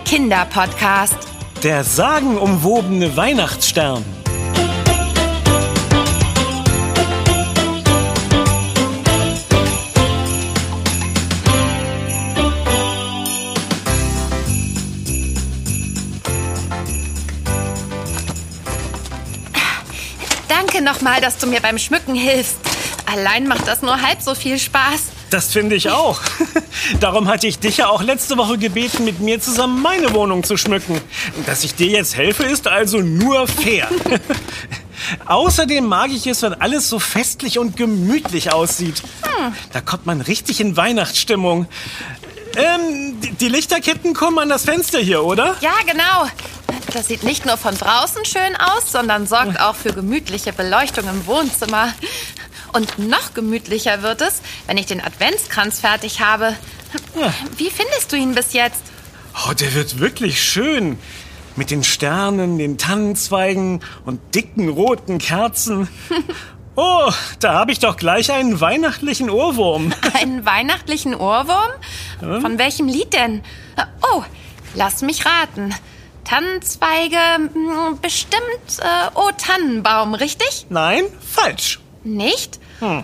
Kinderpodcast. Der sagenumwobene Weihnachtsstern. Danke nochmal, dass du mir beim Schmücken hilfst. Allein macht das nur halb so viel Spaß. Das finde ich auch. Darum hatte ich dich ja auch letzte Woche gebeten, mit mir zusammen meine Wohnung zu schmücken. Dass ich dir jetzt helfe, ist also nur fair. Außerdem mag ich es, wenn alles so festlich und gemütlich aussieht. Da kommt man richtig in Weihnachtsstimmung. Die Lichterketten kommen an das Fenster hier, oder? Ja, genau. Das sieht nicht nur von draußen schön aus, sondern sorgt auch für gemütliche Beleuchtung im Wohnzimmer. Und noch gemütlicher wird es, wenn ich den Adventskranz fertig habe. Wie findest du ihn bis jetzt? Oh, der wird wirklich schön. Mit den Sternen, den Tannenzweigen und dicken roten Kerzen. Oh, da habe ich doch gleich einen weihnachtlichen Ohrwurm. Einen weihnachtlichen Ohrwurm? Von welchem Lied denn? Oh, lass mich raten. Tannenzweige, bestimmt, O Tannenbaum, richtig? Nein, falsch. Nicht?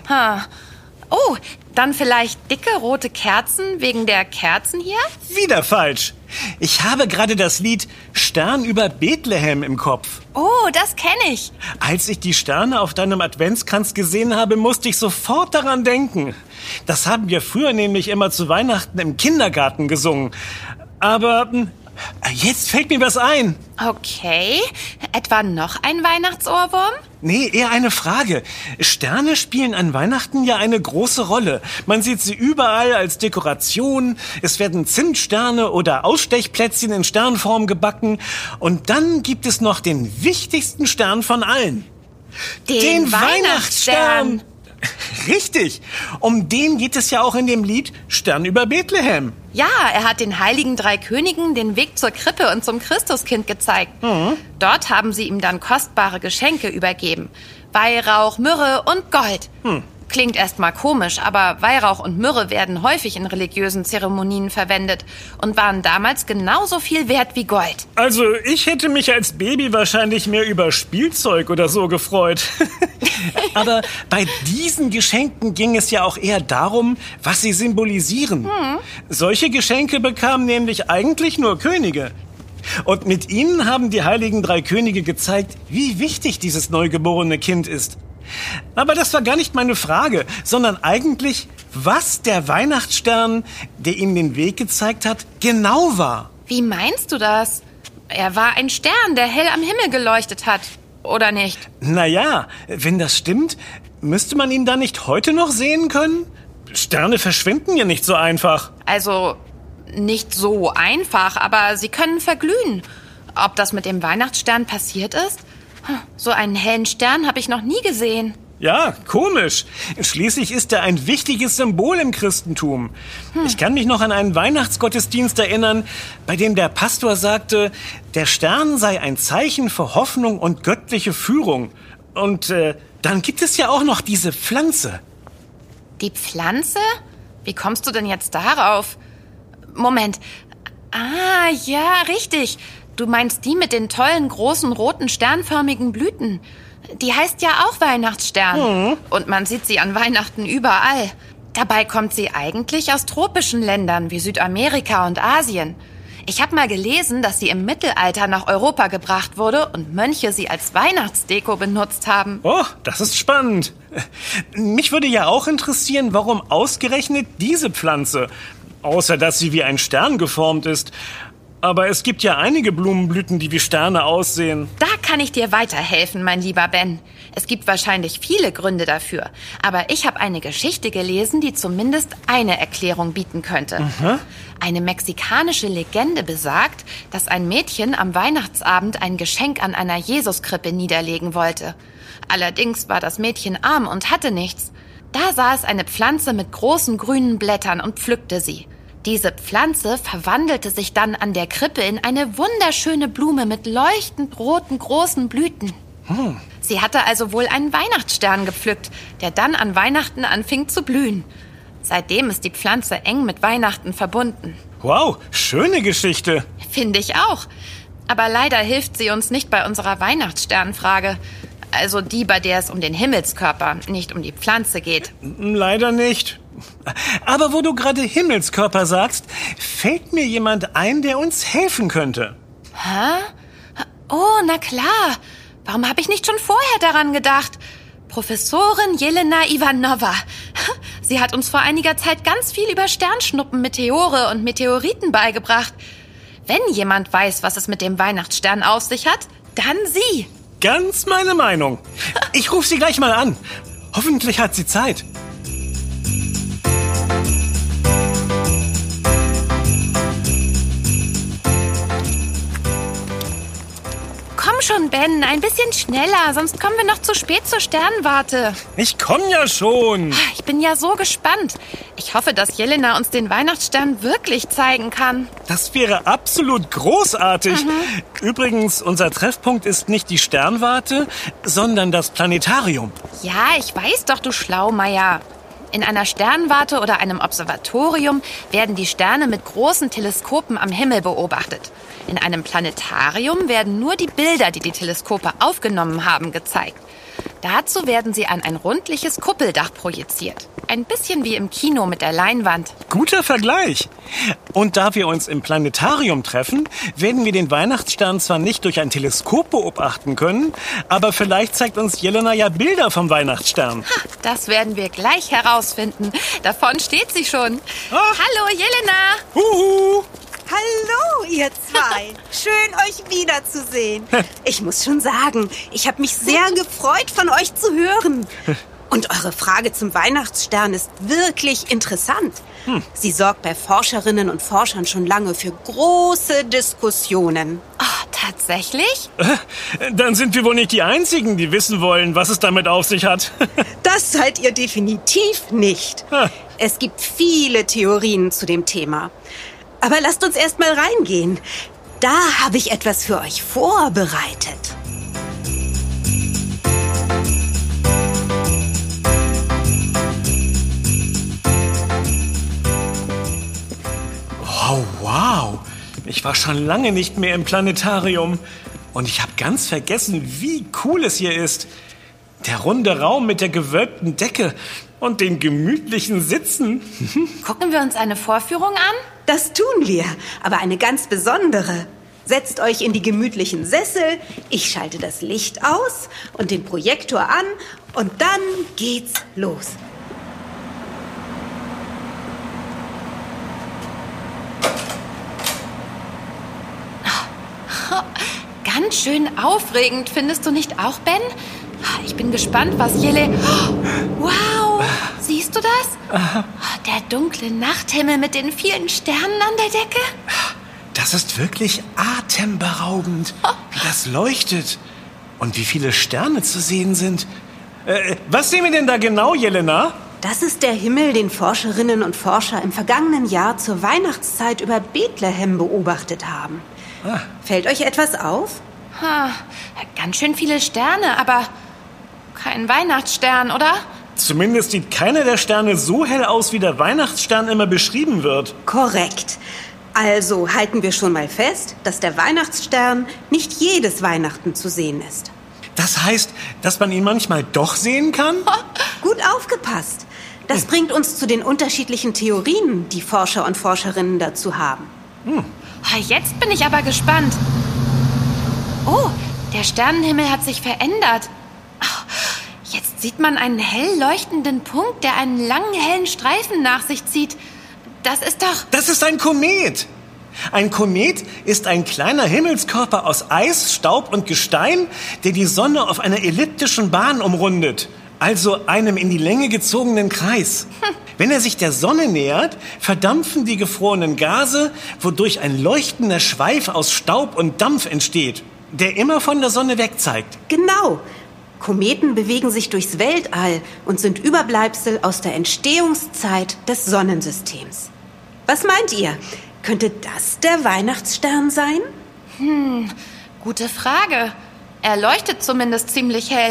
Oh, dann vielleicht dicke rote Kerzen wegen der Kerzen hier? Wieder falsch. Ich habe gerade das Lied Stern über Bethlehem im Kopf. Oh, das kenne ich. Als ich die Sterne auf deinem Adventskranz gesehen habe, musste ich sofort daran denken. Das haben wir früher nämlich immer zu Weihnachten im Kindergarten gesungen. Aber jetzt fällt mir was ein. Okay. Etwa noch ein Weihnachtsohrwurm? Nee, eher eine Frage. Sterne spielen an Weihnachten ja eine große Rolle. Man sieht sie überall als Dekoration. Es werden Zimtsterne oder Ausstechplätzchen in Sternform gebacken. Und dann gibt es noch den wichtigsten Stern von allen. Den Weihnachtsstern. Richtig. Um den geht es ja auch in dem Lied Stern über Bethlehem. Ja, er hat den heiligen drei Königen den Weg zur Krippe und zum Christuskind gezeigt. Dort haben sie ihm dann kostbare Geschenke übergeben. Weihrauch, Myrrhe und Gold. Klingt erstmal komisch, aber Weihrauch und Myrrhe werden häufig in religiösen Zeremonien verwendet und waren damals genauso viel wert wie Gold. Also ich hätte mich als Baby wahrscheinlich mehr über Spielzeug oder so gefreut. Aber bei diesen Geschenken ging es ja auch eher darum, was sie symbolisieren. Solche Geschenke bekamen nämlich eigentlich nur Könige. Und mit ihnen haben die heiligen drei Könige gezeigt, wie wichtig dieses neugeborene Kind ist. Aber das war gar nicht meine Frage, sondern eigentlich, was der Weihnachtsstern, der ihm den Weg gezeigt hat, genau war. Wie meinst du das? Er war ein Stern, der hell am Himmel geleuchtet hat, oder nicht? Naja, wenn das stimmt, müsste man ihn dann nicht heute noch sehen können? Sterne verschwinden ja nicht so einfach. Also, nicht so einfach, aber sie können verglühen. Ob das mit dem Weihnachtsstern passiert ist? So einen hellen Stern habe ich noch nie gesehen. Ja, komisch. Schließlich ist er ein wichtiges Symbol im Christentum. Ich kann mich noch an einen Weihnachtsgottesdienst erinnern, bei dem der Pastor sagte, der Stern sei ein Zeichen für Hoffnung und göttliche Führung. Und dann gibt es ja auch noch diese Pflanze. Die Pflanze? Wie kommst du denn jetzt darauf? Moment. Ah, ja, richtig. Du meinst die mit den tollen, großen, roten, sternförmigen Blüten. Die heißt ja auch Weihnachtsstern. Und man sieht sie an Weihnachten überall. Dabei kommt sie eigentlich aus tropischen Ländern wie Südamerika und Asien. Ich habe mal gelesen, dass sie im Mittelalter nach Europa gebracht wurde und Mönche sie als Weihnachtsdeko benutzt haben. Oh, das ist spannend. Mich würde ja auch interessieren, warum ausgerechnet diese Pflanze, außer dass sie wie ein Stern geformt ist. Aber es gibt ja einige Blumenblüten, die wie Sterne aussehen. Da kann ich dir weiterhelfen, mein lieber Ben. Es gibt wahrscheinlich viele Gründe dafür. Aber ich habe eine Geschichte gelesen, die zumindest eine Erklärung bieten könnte. Eine mexikanische Legende besagt, dass ein Mädchen am Weihnachtsabend ein Geschenk an einer Jesuskrippe niederlegen wollte. Allerdings war das Mädchen arm und hatte nichts. Da sah es eine Pflanze mit großen grünen Blättern und pflückte sie. Diese Pflanze verwandelte sich dann an der Krippe in eine wunderschöne Blume mit leuchtend roten, großen Blüten. Sie hatte also wohl einen Weihnachtsstern gepflückt, der dann an Weihnachten anfing zu blühen. Seitdem ist die Pflanze eng mit Weihnachten verbunden. Wow, schöne Geschichte. Finde ich auch. Aber leider hilft sie uns nicht bei unserer Weihnachtssternfrage. Also die, bei der es um den Himmelskörper, nicht um die Pflanze geht. Leider nicht. Aber wo du gerade Himmelskörper sagst, fällt mir jemand ein, der uns helfen könnte. Hä? Oh, na klar. Warum habe ich nicht schon vorher daran gedacht? Professorin Jelena Ivanova. Sie hat uns vor einiger Zeit ganz viel über Sternschnuppen, Meteore und Meteoriten beigebracht. Wenn jemand weiß, was es mit dem Weihnachtsstern auf sich hat, dann sie. Ganz meine Meinung. Ich rufe sie gleich mal an. Hoffentlich hat sie Zeit. Komm schon, Ben, ein bisschen schneller, sonst kommen wir noch zu spät zur Sternwarte. Ich komme ja schon. Ich bin ja so gespannt. Ich hoffe, dass Jelena uns den Weihnachtsstern wirklich zeigen kann. Das wäre absolut großartig. Übrigens, unser Treffpunkt ist nicht die Sternwarte, sondern das Planetarium. Ja, ich weiß doch, du Schlaumeier. In einer Sternwarte oder einem Observatorium werden die Sterne mit großen Teleskopen am Himmel beobachtet. In einem Planetarium werden nur die Bilder, die die Teleskope aufgenommen haben, gezeigt. Dazu werden sie an ein rundliches Kuppeldach projiziert. Ein bisschen wie im Kino mit der Leinwand. Guter Vergleich. Und da wir uns im Planetarium treffen, werden wir den Weihnachtsstern zwar nicht durch ein Teleskop beobachten können, aber vielleicht zeigt uns Jelena ja Bilder vom Weihnachtsstern. Das werden wir gleich herausfinden. Davon steht sie schon. Ach. Hallo, Jelena. Huhu. Hallo, ihr zwei. Schön, euch wiederzusehen. Ich muss schon sagen, ich habe mich sehr gefreut, von euch zu hören. Und eure Frage zum Weihnachtsstern ist wirklich interessant. Sie sorgt bei Forscherinnen und Forschern schon lange für große Diskussionen. Oh, tatsächlich? Dann sind wir wohl nicht die Einzigen, die wissen wollen, was es damit auf sich hat. Das seid ihr definitiv nicht. Es gibt viele Theorien zu dem Thema. Aber lasst uns erst mal reingehen. Da habe ich etwas für euch vorbereitet. Oh, wow. Ich war schon lange nicht mehr im Planetarium. Und ich habe ganz vergessen, wie cool es hier ist. Der runde Raum mit der gewölbten Decke und den gemütlichen Sitzen. Gucken wir uns eine Vorführung an? Das tun wir, aber eine ganz besondere. Setzt euch in die gemütlichen Sessel, ich schalte das Licht aus und den Projektor an und dann geht's los. Ganz schön aufregend, findest du nicht auch, Ben? Ich bin gespannt, was Wow, siehst du das? Der dunkle Nachthimmel mit den vielen Sternen an der Decke. Das ist wirklich atemberaubend, wie das leuchtet und wie viele Sterne zu sehen sind. Was sehen wir denn da genau, Jelena? Das ist der Himmel, den Forscherinnen und Forscher im vergangenen Jahr zur Weihnachtszeit über Bethlehem beobachtet haben. Fällt euch etwas auf? Ganz schön viele Sterne, aber kein Weihnachtsstern, oder? Zumindest sieht keiner der Sterne so hell aus, wie der Weihnachtsstern immer beschrieben wird. Korrekt. Also halten wir schon mal fest, dass der Weihnachtsstern nicht jedes Weihnachten zu sehen ist. Das heißt, dass man ihn manchmal doch sehen kann? Gut aufgepasst. Das bringt uns zu den unterschiedlichen Theorien, die Forscher und Forscherinnen dazu haben. Jetzt bin ich aber gespannt. Oh, der Sternenhimmel hat sich verändert. Jetzt sieht man einen hell leuchtenden Punkt, der einen langen, hellen Streifen nach sich zieht. Das ist doch... Das ist ein Komet. Ein Komet ist ein kleiner Himmelskörper aus Eis, Staub und Gestein, der die Sonne auf einer elliptischen Bahn umrundet. Also einem in die Länge gezogenen Kreis. Wenn er sich der Sonne nähert, verdampfen die gefrorenen Gase, wodurch ein leuchtender Schweif aus Staub und Dampf entsteht, der immer von der Sonne wegzeigt. Genau. Kometen bewegen sich durchs Weltall und sind Überbleibsel aus der Entstehungszeit des Sonnensystems. Was meint ihr? Könnte das der Weihnachtsstern sein? Gute Frage. Er leuchtet zumindest ziemlich hell.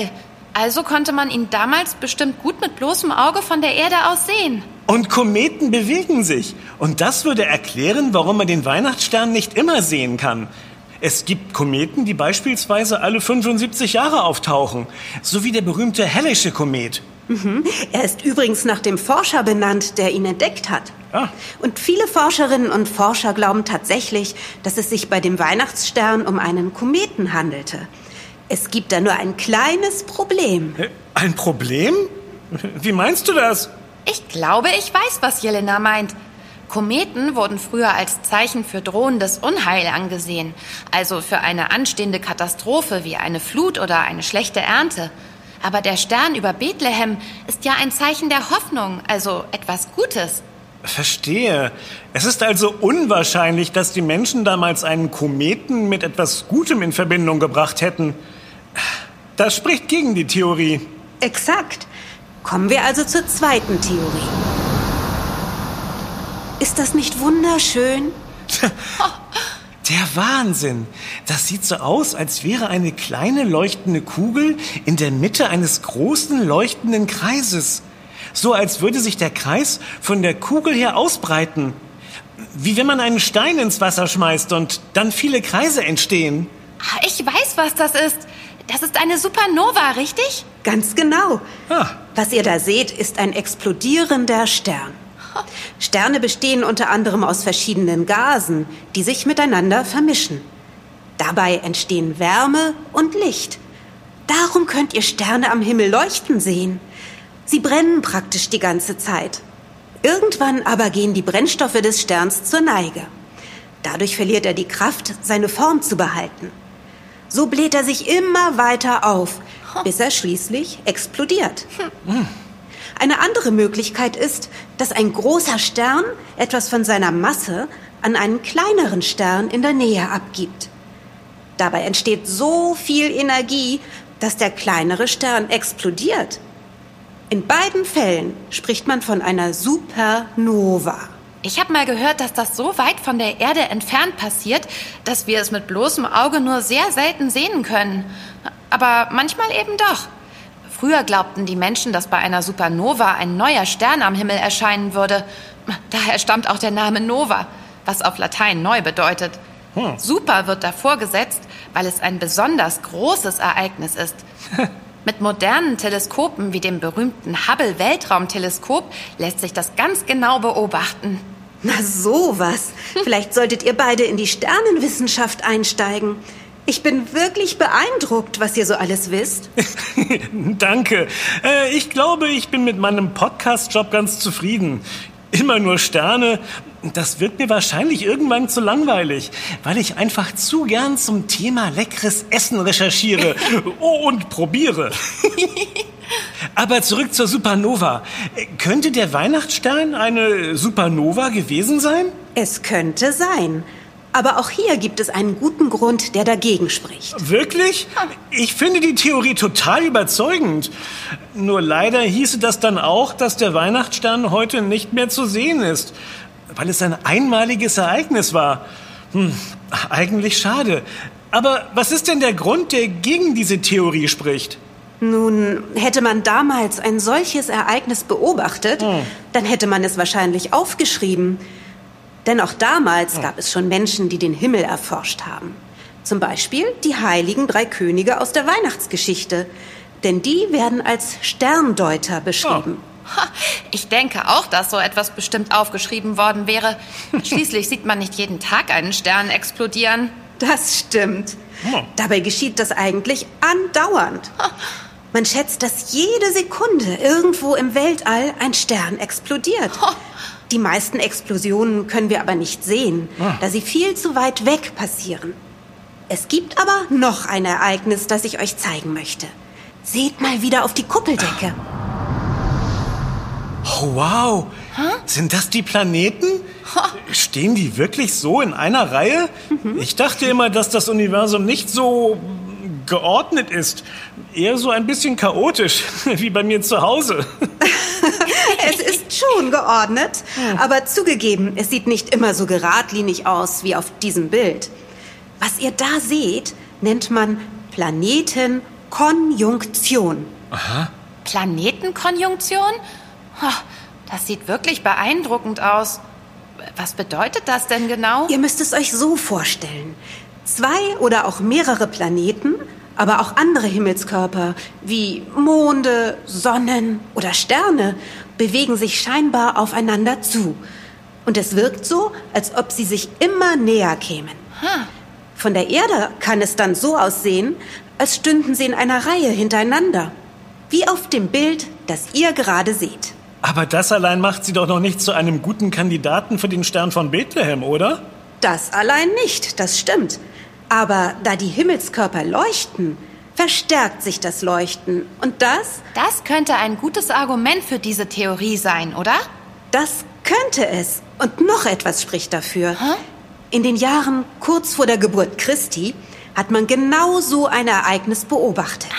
Also konnte man ihn damals bestimmt gut mit bloßem Auge von der Erde aus sehen. Und Kometen bewegen sich. Und das würde erklären, warum man den Weihnachtsstern nicht immer sehen kann. Es gibt Kometen, die beispielsweise alle 75 Jahre auftauchen. So wie der berühmte Halle'sche Komet. Er ist übrigens nach dem Forscher benannt, der ihn entdeckt hat. Ah. Und viele Forscherinnen und Forscher glauben tatsächlich, dass es sich bei dem Weihnachtsstern um einen Kometen handelte. Es gibt da nur ein kleines Problem. Ein Problem? Wie meinst du das? Ich glaube, ich weiß, was Jelena meint. Kometen wurden früher als Zeichen für drohendes Unheil angesehen. Also für eine anstehende Katastrophe wie eine Flut oder eine schlechte Ernte. Aber der Stern über Bethlehem ist ja ein Zeichen der Hoffnung, also etwas Gutes. Verstehe. Es ist also unwahrscheinlich, dass die Menschen damals einen Kometen mit etwas Gutem in Verbindung gebracht hätten. Das spricht gegen die Theorie. Exakt. Kommen wir also zur zweiten Theorie. Ist das nicht wunderschön? Der Wahnsinn. Das sieht so aus, als wäre eine kleine leuchtende Kugel in der Mitte eines großen leuchtenden Kreises. So als würde sich der Kreis von der Kugel her ausbreiten. Wie wenn man einen Stein ins Wasser schmeißt und dann viele Kreise entstehen. Ich weiß, was das ist. Das ist eine Supernova, richtig? Ganz genau. Ah. Was ihr da seht, ist ein explodierender Stern. Sterne bestehen unter anderem aus verschiedenen Gasen, die sich miteinander vermischen. Dabei entstehen Wärme und Licht. Darum könnt ihr Sterne am Himmel leuchten sehen. Sie brennen praktisch die ganze Zeit. Irgendwann aber gehen die Brennstoffe des Sterns zur Neige. Dadurch verliert er die Kraft, seine Form zu behalten. So bläht er sich immer weiter auf, bis er schließlich explodiert. Eine andere Möglichkeit ist, dass ein großer Stern etwas von seiner Masse an einen kleineren Stern in der Nähe abgibt. Dabei entsteht so viel Energie, dass der kleinere Stern explodiert. In beiden Fällen spricht man von einer Supernova. Ich habe mal gehört, dass das so weit von der Erde entfernt passiert, dass wir es mit bloßem Auge nur sehr selten sehen können. Aber manchmal eben doch. Früher glaubten die Menschen, dass bei einer Supernova ein neuer Stern am Himmel erscheinen würde. Daher stammt auch der Name Nova, was auf Latein neu bedeutet. Super wird davor gesetzt, weil es ein besonders großes Ereignis ist. Mit modernen Teleskopen wie dem berühmten Hubble-Weltraumteleskop lässt sich das ganz genau beobachten. Na sowas. Vielleicht solltet ihr beide in die Sternenwissenschaft einsteigen. Ich bin wirklich beeindruckt, was ihr so alles wisst. Danke. Ich glaube, ich bin mit meinem Podcast-Job ganz zufrieden. Immer nur Sterne. Das wird mir wahrscheinlich irgendwann zu langweilig, weil ich einfach zu gern zum Thema leckeres Essen recherchiere und probiere. Aber zurück zur Supernova. Könnte der Weihnachtsstern eine Supernova gewesen sein? Es könnte sein. Aber auch hier gibt es einen guten Grund, der dagegen spricht. Wirklich? Ich finde die Theorie total überzeugend. Nur leider hieße das dann auch, dass der Weihnachtsstern heute nicht mehr zu sehen ist, weil es ein einmaliges Ereignis war. Eigentlich schade. Aber was ist denn der Grund, der gegen diese Theorie spricht? Nun, hätte man damals ein solches Ereignis beobachtet, dann hätte man es wahrscheinlich aufgeschrieben. Denn auch damals gab es schon Menschen, die den Himmel erforscht haben. Zum Beispiel die heiligen 3 Könige aus der Weihnachtsgeschichte. Denn die werden als Sterndeuter beschrieben. Ich denke auch, dass so etwas bestimmt aufgeschrieben worden wäre. Schließlich sieht man nicht jeden Tag einen Stern explodieren. Das stimmt. Dabei geschieht das eigentlich andauernd. Man schätzt, dass jede Sekunde irgendwo im Weltall ein Stern explodiert. Die meisten Explosionen können wir aber nicht sehen, da sie viel zu weit weg passieren. Es gibt aber noch ein Ereignis, das ich euch zeigen möchte. Seht mal wieder auf die Kuppeldecke. Oh, wow. Sind das die Planeten? Stehen die wirklich so in einer Reihe? Ich dachte immer, dass das Universum nicht so geordnet ist. Eher so ein bisschen chaotisch, wie bei mir zu Hause. Es ist schon geordnet, aber zugegeben, es sieht nicht immer so geradlinig aus wie auf diesem Bild. Was ihr da seht, nennt man Planetenkonjunktion. Aha. Planetenkonjunktion? Das sieht wirklich beeindruckend aus. Was bedeutet das denn genau? Ihr müsst es euch so vorstellen. 2 oder auch mehrere Planeten, aber auch andere Himmelskörper wie Monde, Sonnen oder Sterne bewegen sich scheinbar aufeinander zu. Und es wirkt so, als ob sie sich immer näher kämen. Von der Erde kann es dann so aussehen, als stünden sie in einer Reihe hintereinander. Wie auf dem Bild, das ihr gerade seht. Aber das allein macht sie doch noch nicht zu einem guten Kandidaten für den Stern von Bethlehem, oder? Das allein nicht, das stimmt. Aber da die Himmelskörper leuchten, verstärkt sich das Leuchten. Und das? Das könnte ein gutes Argument für diese Theorie sein, oder? Das könnte es. Und noch etwas spricht dafür. In den Jahren kurz vor der Geburt Christi hat man genau so ein Ereignis beobachtet.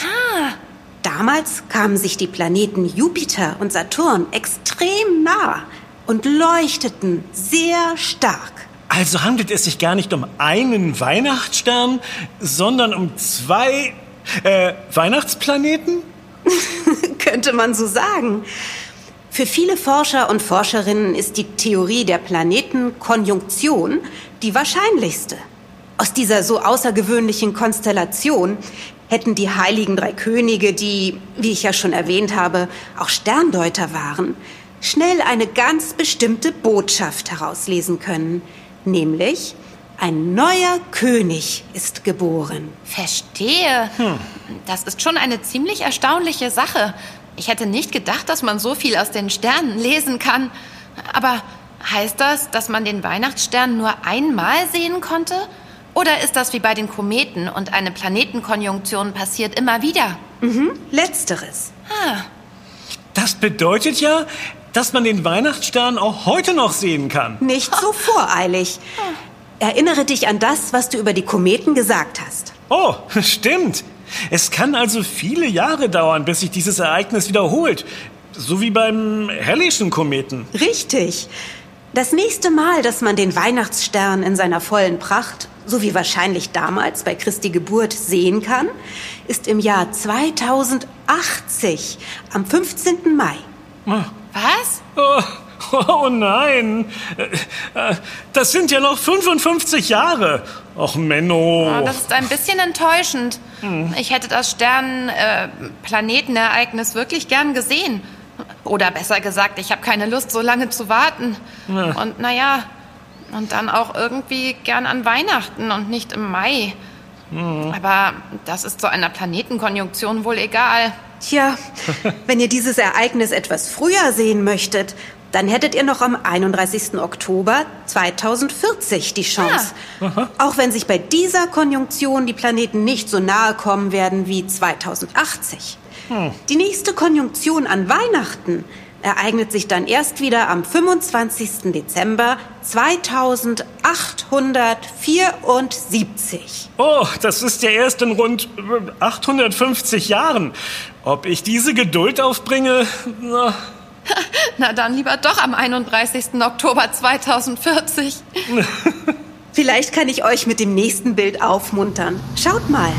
Damals kamen sich die Planeten Jupiter und Saturn extrem nah und leuchteten sehr stark. Also handelt es sich gar nicht um einen Weihnachtsstern, sondern um 2 Weihnachtsplaneten? Könnte man so sagen. Für viele Forscher und Forscherinnen ist die Theorie der Planetenkonjunktion die wahrscheinlichste. Aus dieser so außergewöhnlichen Konstellation hätten die heiligen 3 Könige, die, wie ich ja schon erwähnt habe, auch Sterndeuter waren, schnell eine ganz bestimmte Botschaft herauslesen können. Nämlich, ein neuer König ist geboren. Verstehe. Das ist schon eine ziemlich erstaunliche Sache. Ich hätte nicht gedacht, dass man so viel aus den Sternen lesen kann. Aber heißt das, dass man den Weihnachtsstern nur einmal sehen konnte? Oder ist das wie bei den Kometen und eine Planetenkonjunktion passiert immer wieder? Letzteres. Das bedeutet ja, dass man den Weihnachtsstern auch heute noch sehen kann. Nicht so voreilig. Erinnere dich an das, was du über die Kometen gesagt hast. Oh, stimmt. Es kann also viele Jahre dauern, bis sich dieses Ereignis wiederholt. So wie beim Halleyschen Kometen. Richtig. Das nächste Mal, dass man den Weihnachtsstern in seiner vollen Pracht, so wie wahrscheinlich damals bei Christi Geburt, sehen kann, ist im Jahr 2080, am 15. Mai. Was? Oh nein, das sind ja noch 55 Jahre. Och, Menno. Das ist ein bisschen enttäuschend. Ich hätte das Planetenereignis wirklich gern gesehen. Oder besser gesagt, ich habe keine Lust, so lange zu warten. Und und dann auch irgendwie gern an Weihnachten und nicht im Mai. Aber das ist zu einer Planetenkonjunktion wohl egal. Tja, wenn ihr dieses Ereignis etwas früher sehen möchtet, dann hättet ihr noch am 31. Oktober 2040 die Chance. Auch wenn sich bei dieser Konjunktion die Planeten nicht so nahe kommen werden wie 2080. Die nächste Konjunktion an Weihnachten ereignet sich dann erst wieder am 25. Dezember 2874. Oh, das ist ja erst in rund 850 Jahren. Ob ich diese Geduld aufbringe? Na dann lieber doch am 31. Oktober 2040. Vielleicht kann ich euch mit dem nächsten Bild aufmuntern. Schaut mal.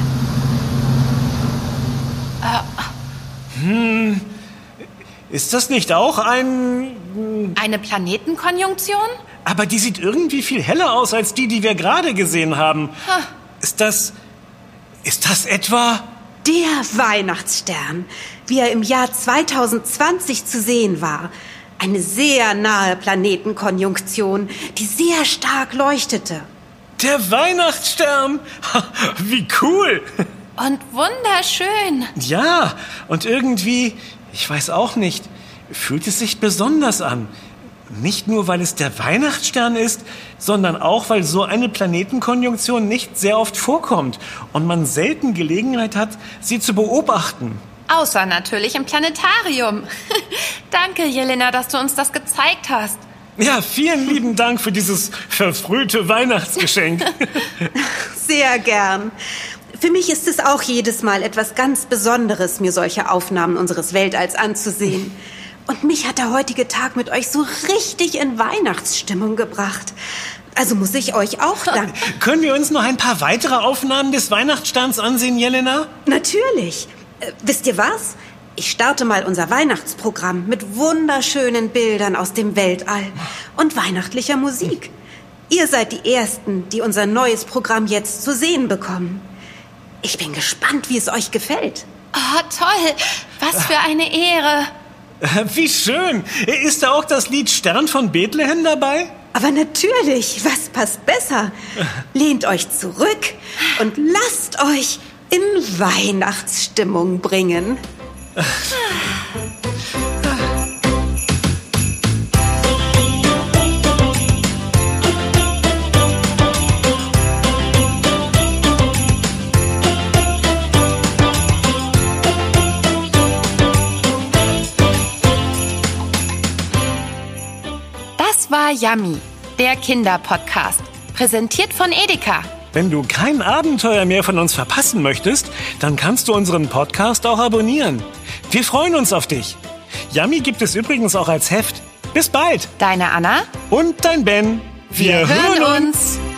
Ist das nicht auch eine Planetenkonjunktion? Aber die sieht irgendwie viel heller aus als die wir gerade gesehen haben. Ist das etwa... Der Weihnachtsstern, wie er im Jahr 2020 zu sehen war. Eine sehr nahe Planetenkonjunktion, die sehr stark leuchtete. Der Weihnachtsstern! Wie cool! Und wunderschön. Ja, und irgendwie, ich weiß auch nicht, fühlt es sich besonders an. Nicht nur, weil es der Weihnachtsstern ist, sondern auch, weil so eine Planetenkonjunktion nicht sehr oft vorkommt und man selten Gelegenheit hat, sie zu beobachten. Außer natürlich im Planetarium. Danke, Jelena, dass du uns das gezeigt hast. Ja, vielen lieben Dank für dieses verfrühte Weihnachtsgeschenk. Sehr gern. Für mich ist es auch jedes Mal etwas ganz Besonderes, mir solche Aufnahmen unseres Weltalls anzusehen. Und mich hat der heutige Tag mit euch so richtig in Weihnachtsstimmung gebracht. Also muss ich euch auch danken. Können wir uns noch ein paar weitere Aufnahmen des Weihnachtssterns ansehen, Jelena? Natürlich. Wisst ihr was? Ich starte mal unser Weihnachtsprogramm mit wunderschönen Bildern aus dem Weltall und weihnachtlicher Musik. Ihr seid die Ersten, die unser neues Programm jetzt zu sehen bekommen. Ich bin gespannt, wie es euch gefällt. Oh, toll. Was für eine Ehre. Wie schön. Ist da auch das Lied Stern von Bethlehem dabei? Aber natürlich, was passt besser? Lehnt euch zurück und lasst euch in Weihnachtsstimmung bringen. Das war Yummy, der Kinderpodcast, präsentiert von Edeka. Wenn du kein Abenteuer mehr von uns verpassen möchtest, dann kannst du unseren Podcast auch abonnieren. Wir freuen uns auf dich. Yummy gibt es übrigens auch als Heft. Bis bald. Deine Anna und dein Ben. Wir hören uns.